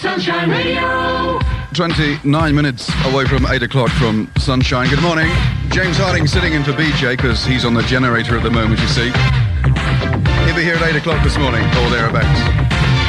Sunshine Radio. 29 minutes away from 8 o'clock from Sunshine. Good morning. James Harding sitting in for BJ because he's on the generator at the moment, you see. He'll be here at 8 o'clock this morning, or thereabouts.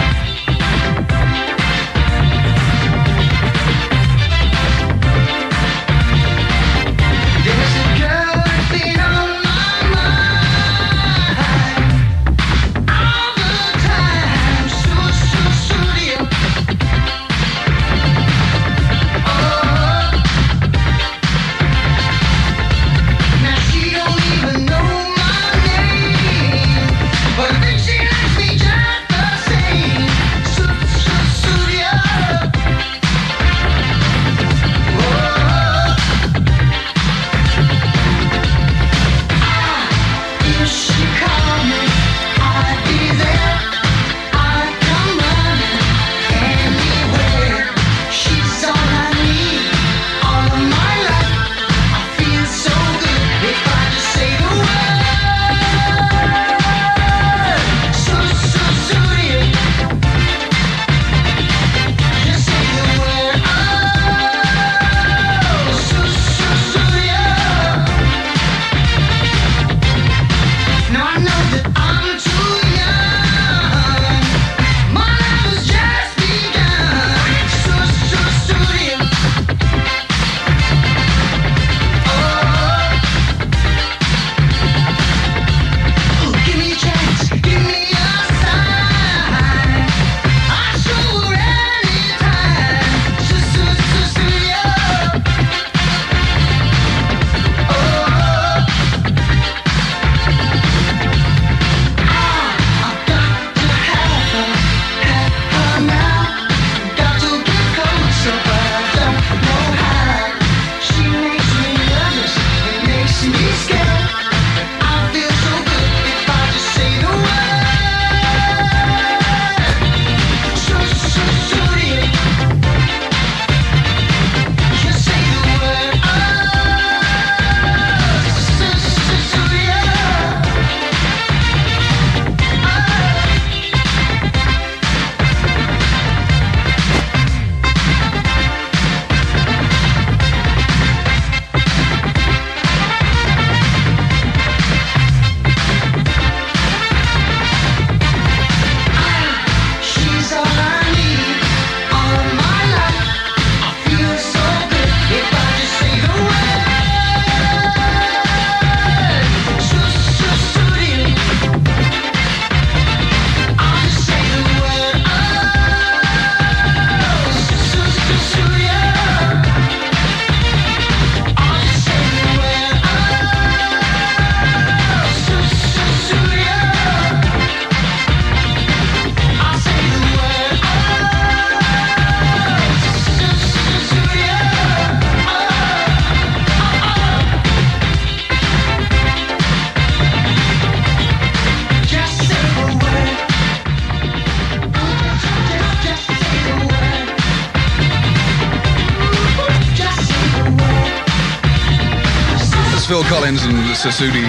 Phil Collins and Sasudio.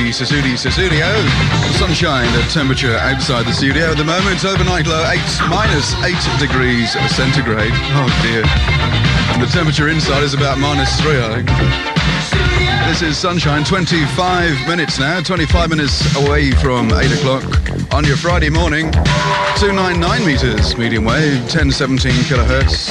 Sunshine, the temperature outside the studio at the moment, overnight low -8 degrees centigrade. Oh dear. And the temperature inside is about -3, I think. This is Sunshine, 25 minutes now, 25 minutes away from 8 o'clock on your Friday morning. 299 meters medium wave, 1017 kilohertz.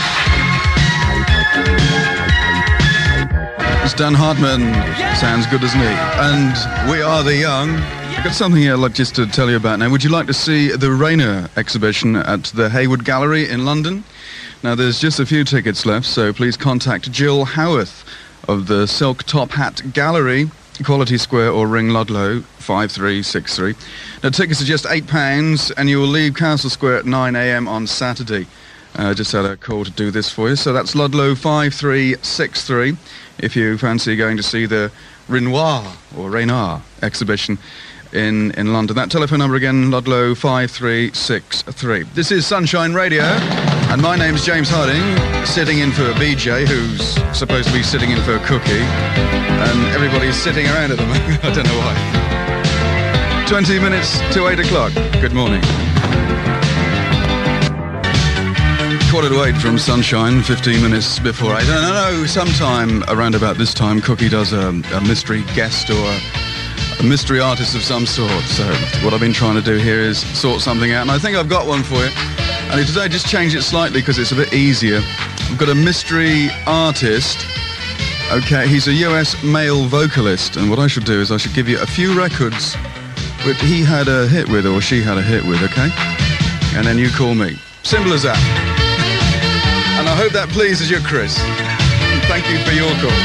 Dan Hartman, sounds good, doesn't he? And we are the young. I've got something here I'd like just to tell you about now. Would you like to see the Rainer exhibition at the Hayward Gallery in London? Now, there's just a few tickets left, so please contact Jill Howarth of the Silk Top Hat Gallery, Quality Square or Ring Ludlow, 5363. Now, tickets are just £8, and you will leave Castle Square at 9 a.m. on Saturday. Just had a call to do this for you, so that's Ludlow 5363. If you fancy going to see the Renoir or Raynard exhibition in London. That telephone number again, Ludlow 5363. This is Sunshine Radio, and my name's James Harding, sitting in for BJ, who's supposed to be sitting in for Cookie, and everybody's sitting around at the moment. I don't know why. 20 minutes to 8 o'clock. Good morning. Spotted Weight from Sunshine, 15 minutes before 8. I don't know, sometime around about this time, Cookie does a mystery guest or a mystery artist of some sort. So what I've been trying to do here is sort something out, and I think I've got one for you. And today I just changed it slightly because it's a bit easier. I've got a mystery artist. Okay, he's a US male vocalist, and what I should do is I should give you a few records that he had a hit with or she had a hit with, okay? And then you call me. Simple as that. And I hope that pleases you, Chris. Thank you for your call.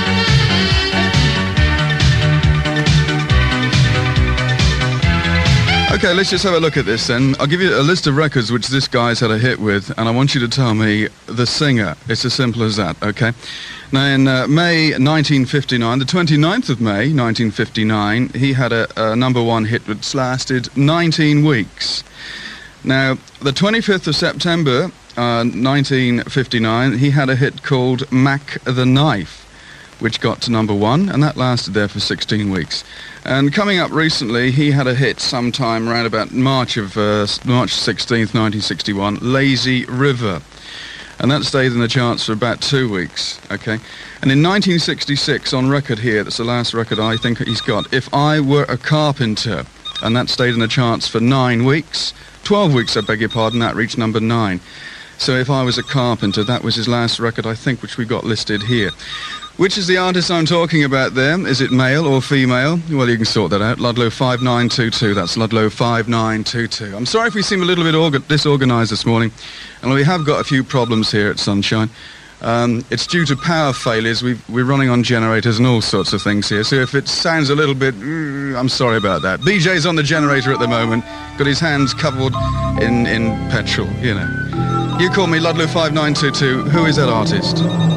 Okay, let's just have a look at this then. I'll give you a list of records which this guy's had a hit with, and I want you to tell me the singer. It's as simple as that, okay? Now, in May 1959, the 29th of May 1959, he had a number one hit which lasted 19 weeks. Now, the 25th of September 1959, he had a hit called Mac the Knife, which got to number one, and that lasted there for 16 weeks. And coming up recently, he had a hit sometime around about March 16th, 1961, Lazy River. And that stayed in the charts for about 2 weeks, okay? And in 1966, on record here, that's the last record I think he's got, If I Were a Carpenter, and that stayed in the charts for 9 weeks. 12 weeks, I beg your pardon, that reached number 9. So If I Was a Carpenter, that was his last record, I think, which we got listed here. Which is the artist I'm talking about there? Is it male or female? Well, you can sort that out. Ludlow 5922, that's Ludlow 5922. I'm sorry if we seem a little bit disorganised this morning, and we have got a few problems here at Sunshine. It's due to power failures. We're running on generators and all sorts of things here. So if it sounds a little bit, I'm sorry about that. BJ's on the generator at the moment. Got his hands covered in petrol, you know. You call me Ludlow 5922. Who is that artist?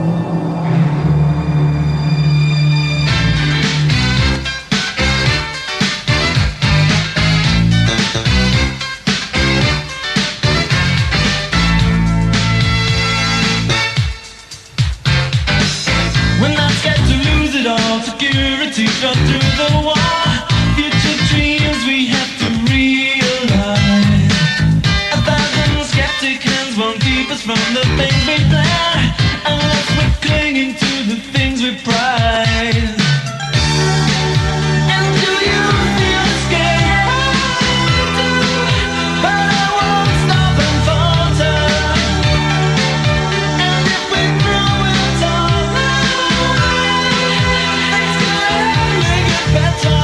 Shot through the wall, future dreams we have to realize. 1,000 skeptic hands won't keep us from the things we plan, unless we're clinging to the things we prize. And do you feel scared? But I won't stop and falter. And if we grow it's alright, things can better.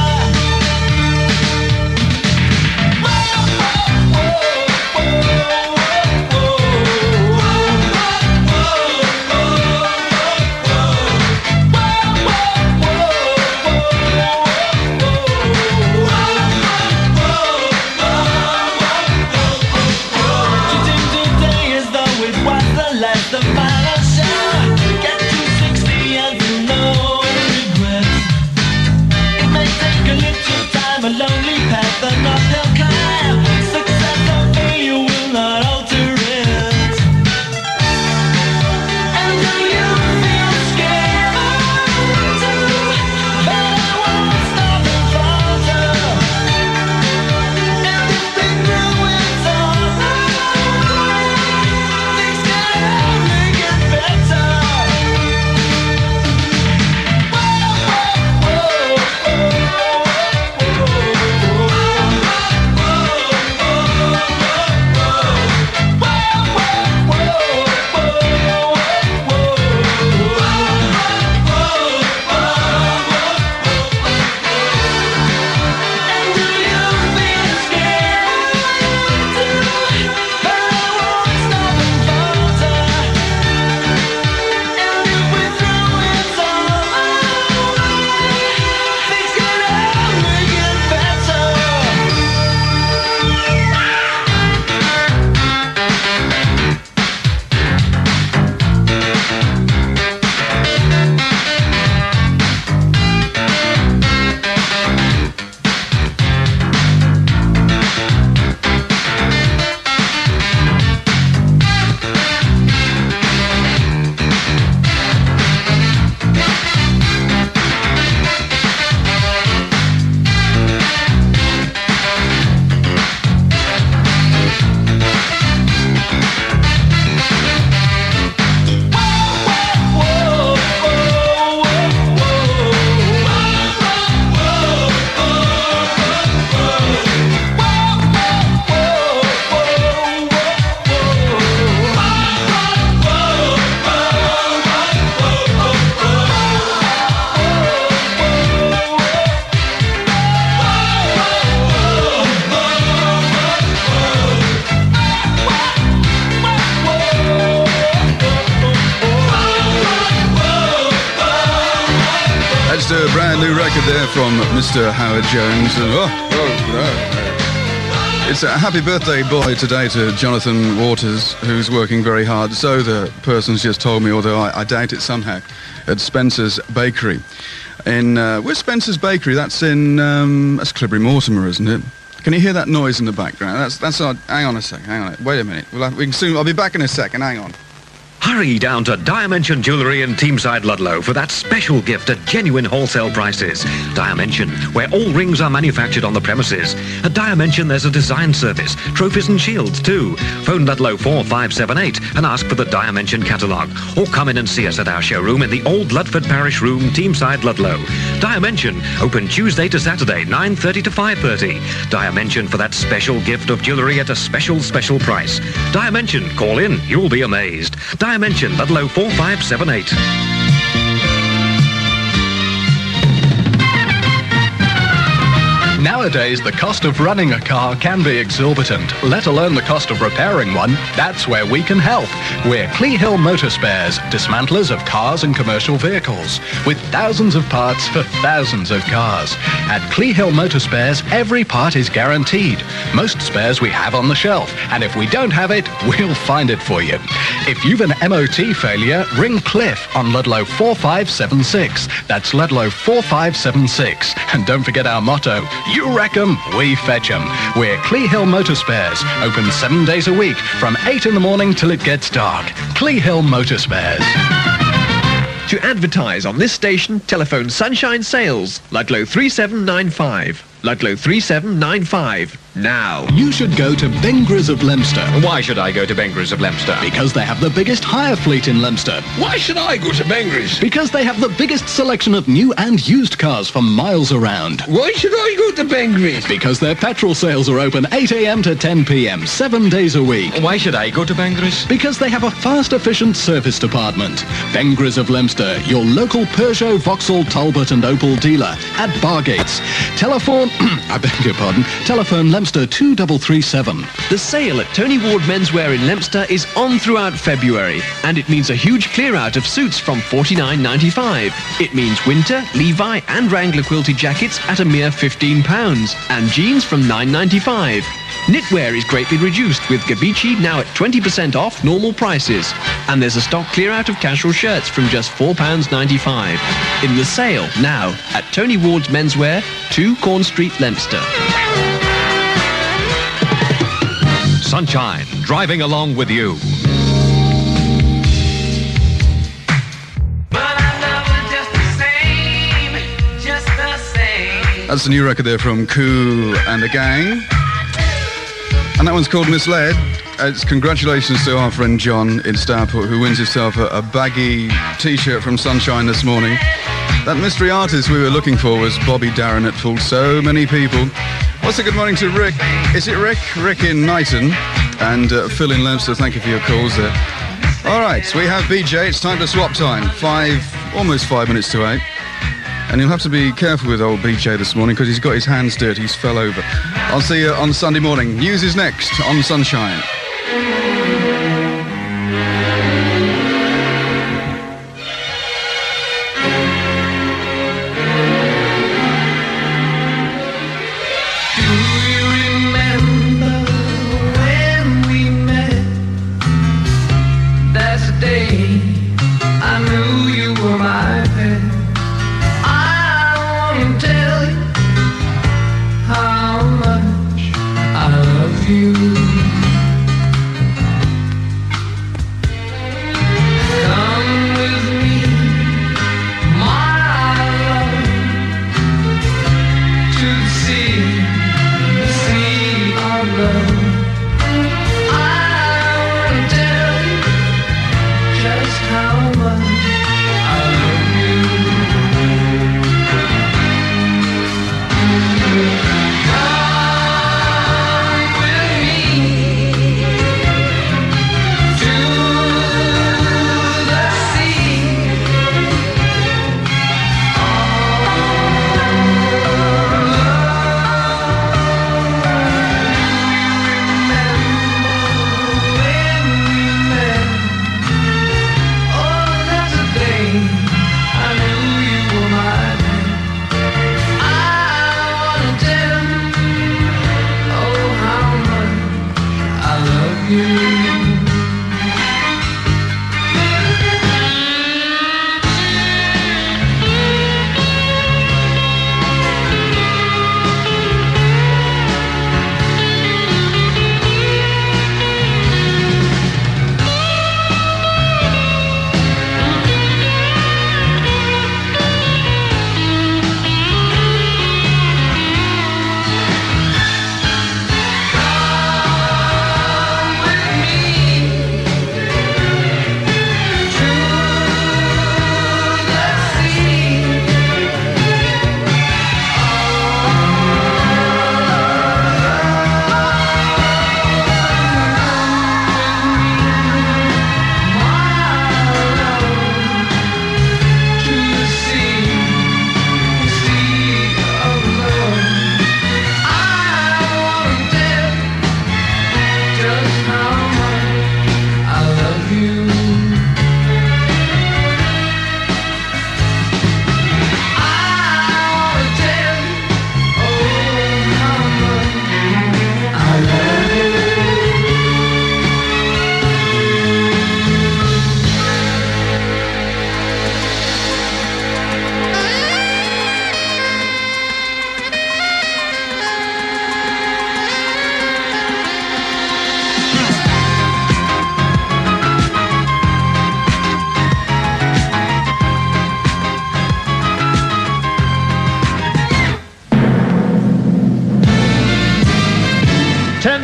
Whoa. a brand new record there from Mr. Howard Jones. It's a happy birthday boy today to Jonathan Waters, who's working very hard. So the person's just told me, although I doubt it somehow, at Spencer's Bakery. Where's Spencer's Bakery? That's in that's Clibberry Mortimer, isn't it? Can you hear that noise in the background? That's our... Hang on a second. Hang on. Wait a minute. We can soon... I'll be back in a second. Hang on. Hurry down to Dimension Jewellery in Teamside Ludlow for that special gift at genuine wholesale prices. Dimension, where all rings are manufactured on the premises. At Dimension, there's a design service, trophies and shields too. Phone Ludlow 4578 and ask for the Dimension catalogue. Or come in and see us at our showroom in the Old Ludford Parish Room, Teamside Ludlow. Dimension, open Tuesday to Saturday, 9:30 to 5:30. Dimension for that special gift of jewellery at a special price. Dimension, call in, you'll be amazed. Dimension, Ludlow 4578. Nowadays, the cost of running a car can be exorbitant, let alone the cost of repairing one. That's where we can help. We're Clee Hill Motor Spares, dismantlers of cars and commercial vehicles, with thousands of parts for thousands of cars. At Clee Hill Motor Spares, every part is guaranteed. Most spares we have on the shelf, and if we don't have it, we'll find it for you. If you've an MOT failure, ring Cliff on Ludlow 4576. That's Ludlow 4576. And don't forget our motto, you wreck 'em, we fetch 'em. We're Clee Hill Motor Spares, open 7 days a week from 8 in the morning till it gets dark. Clee Hill Motor Spares. To advertise on this station, telephone Sunshine Sales, Ludlow 3795. Ludlow 3795. Now. You should go to Bengries of Leominster. Why should I go to Bengries of Leominster? Because they have the biggest hire fleet in Leominster. Why should I go to Bengries? Because they have the biggest selection of new and used cars for miles around. Why should I go to Bengries? Because their petrol sales are open 8 a.m. to 10 p.m. 7 days a week. Why should I go to Bengries? Because they have a fast, efficient service department. Bengries of Leominster, your local Peugeot, Vauxhall, Talbot and Opel dealer at Bargates. Telephone, I beg your pardon, telephone Leominster 2337. The sale at Tony Ward Menswear in Leominster is on throughout February, and it means a huge clear-out of suits from $49.95. It means winter, Levi and Wrangler quilted jackets at a mere £15, and jeans from $9.95. Knitwear is greatly reduced with Gabici now at 20% off normal prices. And there's a stock clear-out of casual shirts from just £4.95. In the sale now at Tony Ward's Menswear, 2 Corn Street, Leominster. Sunshine, driving along with you. That's the new record there from Cool and the Gang. And that one's called Misled. It's congratulations to our friend John in Stourport, who wins himself a baggy T-shirt from Sunshine this morning. That mystery artist we were looking for was Bobby Darin. It fooled so many people. Also, good morning to Rick. Is it Rick? Rick in Knighton. And Phil in Leominster. Thank you for your calls there. All right, so we have BJ. It's time to swap time. Almost 5 minutes to 8. And you'll have to be careful with old BJ this morning because he's got his hands dirty. He's fell over. I'll see you on Sunday morning. News is next on Sunshine.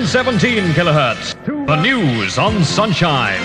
717 kilohertz. The news on Sunshine.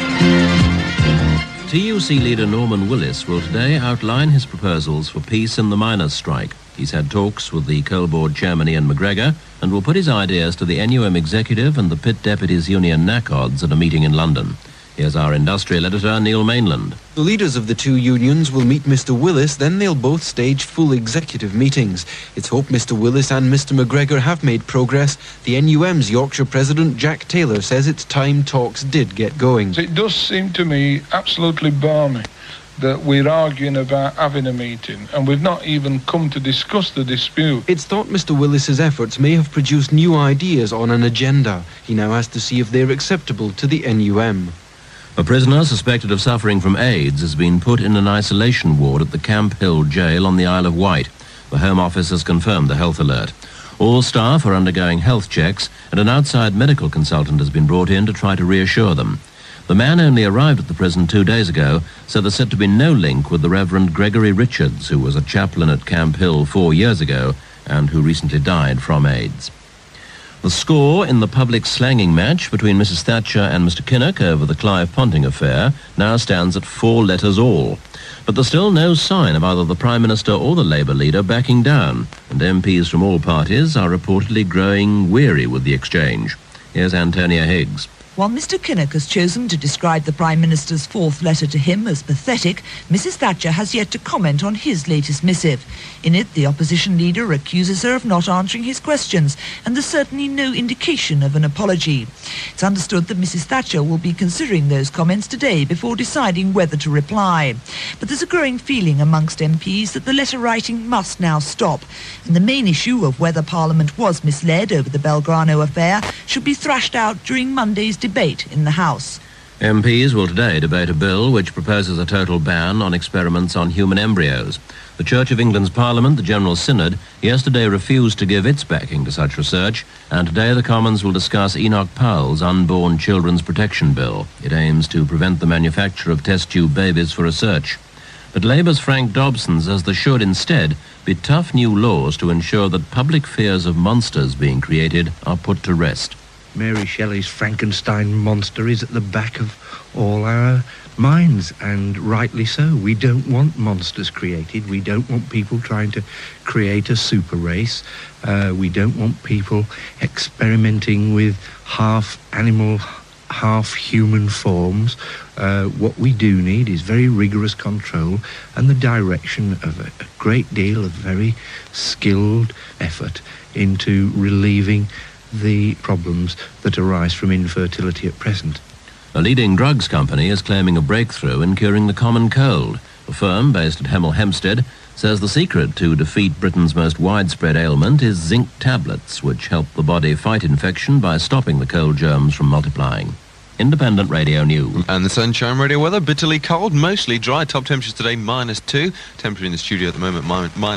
TUC leader Norman Willis will today outline his proposals for peace in the miners' strike. He's had talks with the Coal Board chairman Ian McGregor and will put his ideas to the NUM executive and the Pit Deputies Union NACODs at a meeting in London. Here's our industrial editor, Neil Mainland. The leaders of the two unions will meet Mr. Willis, then they'll both stage full executive meetings. It's hoped Mr. Willis and Mr. McGregor have made progress. The NUM's Yorkshire President, Jack Taylor, says it's time talks did get going. It does seem to me absolutely balmy that we're arguing about having a meeting and we've not even come to discuss the dispute. It's thought Mr. Willis's efforts may have produced new ideas on an agenda. He now has to see if they're acceptable to the NUM. A prisoner suspected of suffering from AIDS has been put in an isolation ward at the Camp Hill jail on the Isle of Wight. The Home Office has confirmed the health alert. All staff are undergoing health checks and an outside medical consultant has been brought in to try to reassure them. The man only arrived at the prison 2 days ago, so there's said to be no link with the Reverend Gregory Richards, who was a chaplain at Camp Hill 4 years ago and who recently died from AIDS. The score in the public slanging match between Mrs. Thatcher and Mr. Kinnock over the Clive Ponting affair now stands at 4 letters all. But there's still no sign of either the Prime Minister or the Labour leader backing down, and MPs from all parties are reportedly growing weary with the exchange. Here's Antonia Higgs. While Mr. Kinnock has chosen to describe the Prime Minister's fourth letter to him as pathetic, Mrs. Thatcher has yet to comment on his latest missive. In it, the opposition leader accuses her of not answering his questions, and there's certainly no indication of an apology. It's understood that Mrs. Thatcher will be considering those comments today before deciding whether to reply. But there's a growing feeling amongst MPs that the letter writing must now stop, and the main issue of whether Parliament was misled over the Belgrano affair should be thrashed out during Monday's debate in the House. MPs will today debate a bill which proposes a total ban on experiments on human embryos. The Church of England's Parliament, the General Synod, yesterday refused to give its backing to such research, and today the Commons will discuss Enoch Powell's Unborn Children's Protection Bill. It aims to prevent the manufacture of test tube babies for research. But Labour's Frank Dobson says there should instead be tough new laws to ensure that public fears of monsters being created are put to rest. Mary Shelley's Frankenstein monster is at the back of all our minds, and rightly so. We don't want monsters created. We don't want people trying to create a super race. We don't want people experimenting with half animal, half human forms. What we do need is very rigorous control and the direction of a great deal of very skilled effort into relieving the problems that arise from infertility at present. A leading drugs company is claiming a breakthrough in curing the common cold. The firm, based at Hemel Hempstead, says the secret to defeat Britain's most widespread ailment is zinc tablets, which help the body fight infection by stopping the cold germs from multiplying. Independent Radio News. And the Sunshine Radio weather, bitterly cold, mostly dry. Top temperatures today, -2. Temperature in the studio at the moment,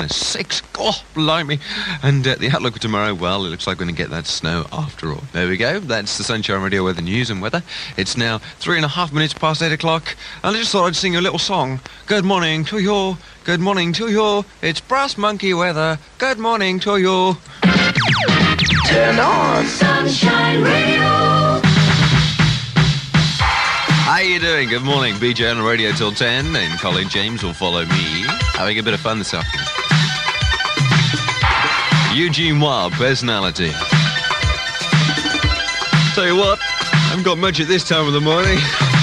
-6. Oh, blimey. And the outlook for tomorrow, well, it looks like we're going to get that snow after all. There we go. That's the Sunshine Radio weather news and weather. It's now 3.5 minutes past 8 o'clock. And I just thought I'd sing a little song. Good morning to you. Good morning to you. It's Brass Monkey weather. Good morning to you. Turn on Sunshine Radio. How you doing? Good morning. BJ on the radio till 10, and Colin James will follow me. Having a bit of fun this afternoon. Eugene Wild, Personality. Tell you what, I haven't got much at this time of the morning.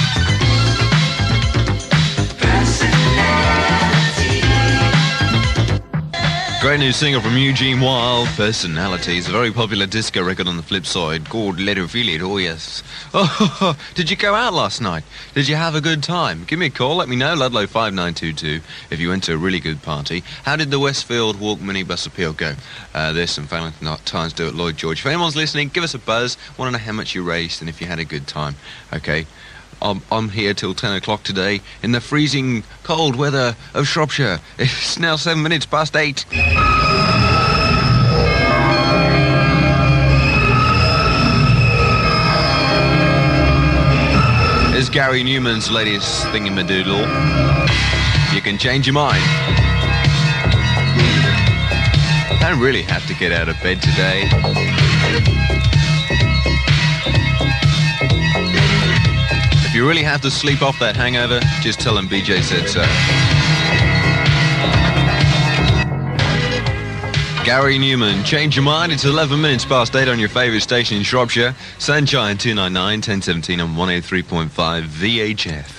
Great new single from Eugene Wild, Personality. It's a very popular disco record on the flip side called Let Her Feel It, oh yes. Oh, did you go out last night? Did you have a good time? Give me a call, let me know, Ludlow 5922, if you went to a really good party. How did the Westfield Walk minibus appeal go? There's some Valentine's Day at Lloyd George. If anyone's listening, give us a buzz. Want to know how much you raised and if you had a good time. Okay. I'm here till 10 o'clock today in the freezing cold weather of Shropshire. It's now 7 minutes past 8. Here's Gary Newman's latest thingamadoodle. You can change your mind. Don't really have to get out of bed today. If you really have to sleep off that hangover, just tell them BJ said so. Gary Newman, change your mind. It's 11 minutes past 8 on your favourite station in Shropshire. Sunshine 299, 1017 and 183.5 VHF.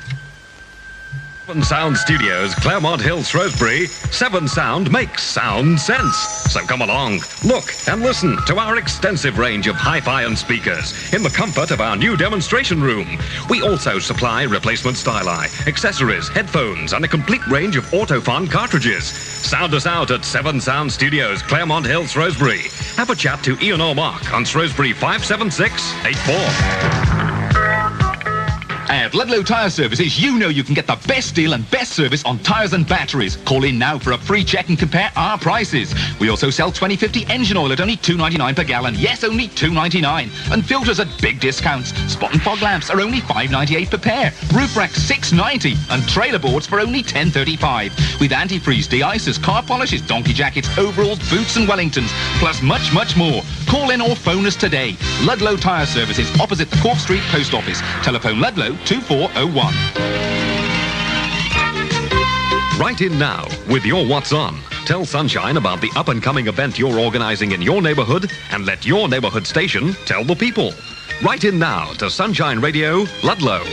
7 Sound Studios, Claremont Hill, Shrewsbury. 7 Sound makes sound sense. So come along, look and listen to our extensive range of hi-fi and speakers in the comfort of our new demonstration room. We also supply replacement styli, accessories, headphones and a complete range of Autofon cartridges. Sound us out at 7 Sound Studios, Claremont Hill, Shrewsbury. Have a chat to Ian or Mark on Shrewsbury 57684. At Ludlow Tyre Services, you know you can get the best deal and best service on tyres and batteries. Call in now for a free check and compare our prices. We also sell 2050 engine oil at only $2.99 per gallon. Yes, only $2.99. And filters at big discounts. Spot and fog lamps are only $5.98 per pair. Roof racks $6.90. And trailer boards for only $10.35. With antifreeze, de-icers, car polishes, donkey jackets, overalls, boots and Wellingtons. Plus much, much more. Call in or phone us today. Ludlow Tyre Services, opposite the Cork Street Post Office. Telephone Ludlow 2401. Write in now with your What's On. Tell Sunshine about the up-and-coming event you're organising in your neighbourhood and let your neighbourhood station tell the people. Write in now to Sunshine Radio, Ludlow.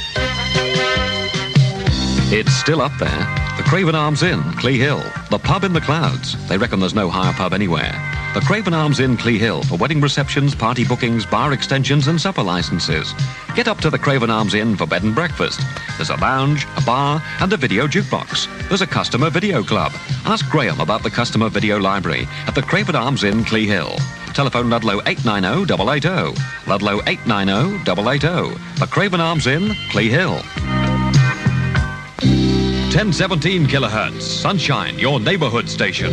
It's still up there. The Craven Arms Inn, Clee Hill. The pub in the clouds. They reckon there's no higher pub anywhere. The Craven Arms Inn, Clee Hill, for wedding receptions, party bookings, bar extensions and supper licences. Get up to the Craven Arms Inn for bed and breakfast. There's a lounge, a bar and a video jukebox. There's a customer video club. Ask Graham about the customer video library at the Craven Arms Inn, Clee Hill. Telephone Ludlow 890-880. Ludlow 890-880. The Craven Arms Inn, Clee Hill. 1017 kilohertz, Sunshine, your neighbourhood station.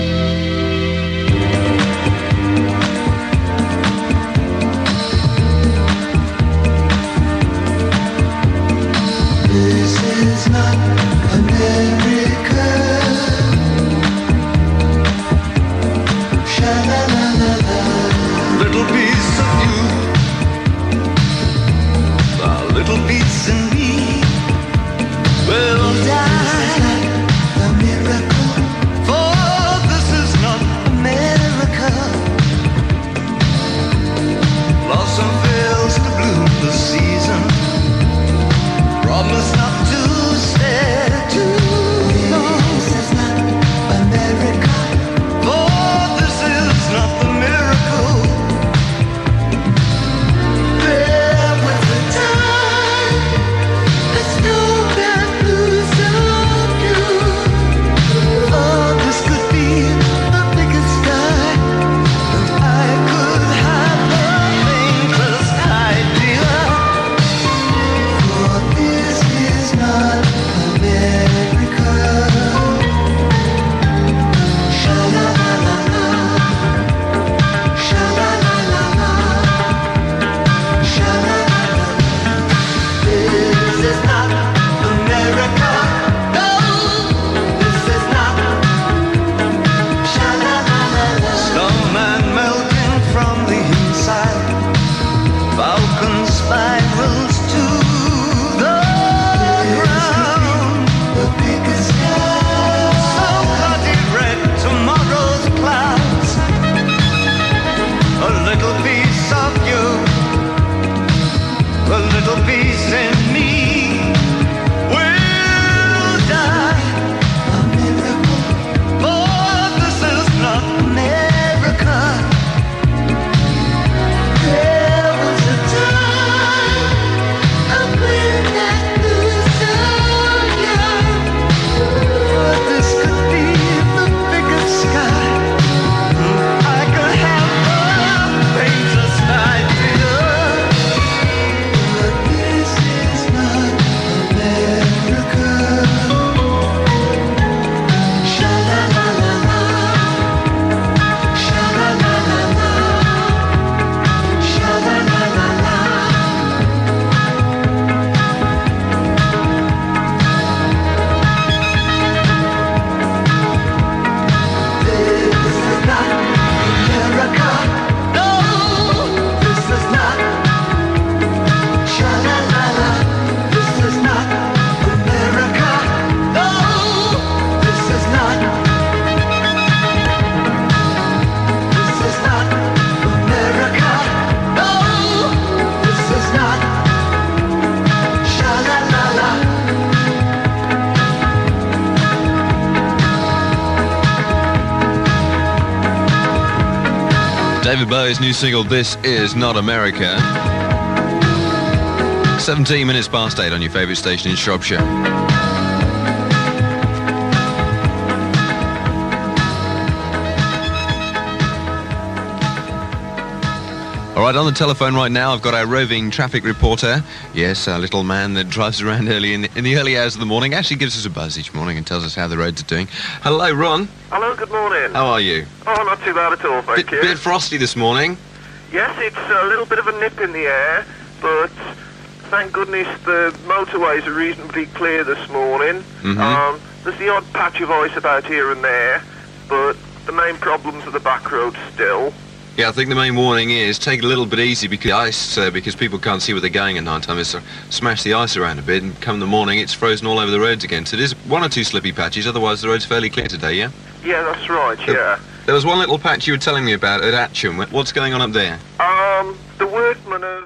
This is not America. Sha-la-la-la-la. Little piece of you, a little piece in me will die. A miracle, for this is not America. Blossom fails to bloom this season. Promise not to stay too long. This is not America. For this is not the miracle. Bear with the time. There's no bad news on you. Oh, this could be the biggest die that I could have a thankless idea. David Bowie's new single, This Is Not America. 17 minutes past 8 on your favourite station in Shropshire. All right, on the telephone right now, I've got our roving traffic reporter. Yes, our little man that drives around early in the early hours of the morning. Actually gives us a buzz each morning and tells us how the roads are doing. Hello, Ron. Hello, good morning. How are you? Oh, not too bad at all, thank you. Bit frosty this morning. Yes, it's a little bit of a nip in the air, but thank goodness the motorways are reasonably clear this morning. Mm-hmm. There's the odd patch of ice about here and there, but the main problems are the back roads still. Yeah, I think the main warning is take it a little bit easy because people can't see where they're going at night time. It's smash the ice around a bit, and come the morning, it's frozen all over the roads again. So there's one or two slippy patches, otherwise the road's fairly clear today, yeah? Yeah, that's right, yeah. There was one little patch you were telling me about at Atcham. What's going on up there? The workmen have